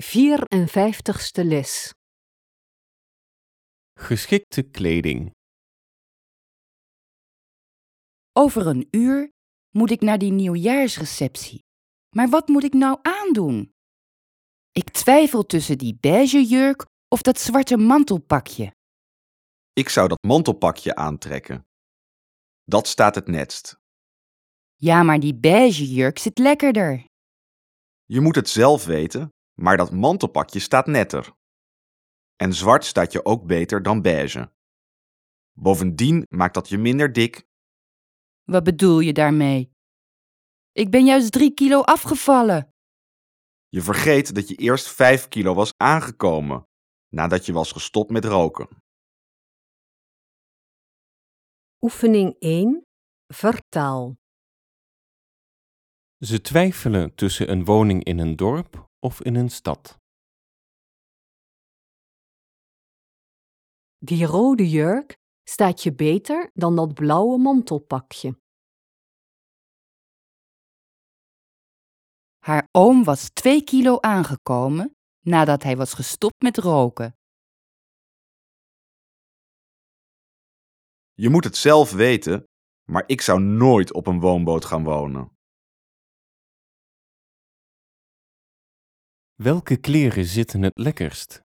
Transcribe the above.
54ste les. Geschikte kleding. Over een uur moet ik naar die nieuwjaarsreceptie. Maar wat moet ik nou aandoen? Ik twijfel tussen die beige jurk of dat zwarte mantelpakje. Ik zou dat mantelpakje aantrekken. Dat staat het netst. Ja, maar die beige jurk zit lekkerder. Je moet het zelf weten, maar dat mantelpakje staat netter. En zwart staat je ook beter dan beige. Bovendien maakt dat je minder dik. Wat bedoel je daarmee? Ik ben juist 3 kilo afgevallen. Je vergeet dat je eerst 5 kilo was aangekomen, nadat je was gestopt met roken. Oefening 1. Vertaal. Ze twijfelen tussen een woning in een dorp of in een stad. Die rode jurk staat je beter dan dat blauwe mantelpakje. Haar oom was 2 kilo aangekomen nadat hij was gestopt met roken. Je moet het zelf weten, maar ik zou nooit op een woonboot gaan wonen. Welke kleren zitten het lekkerst?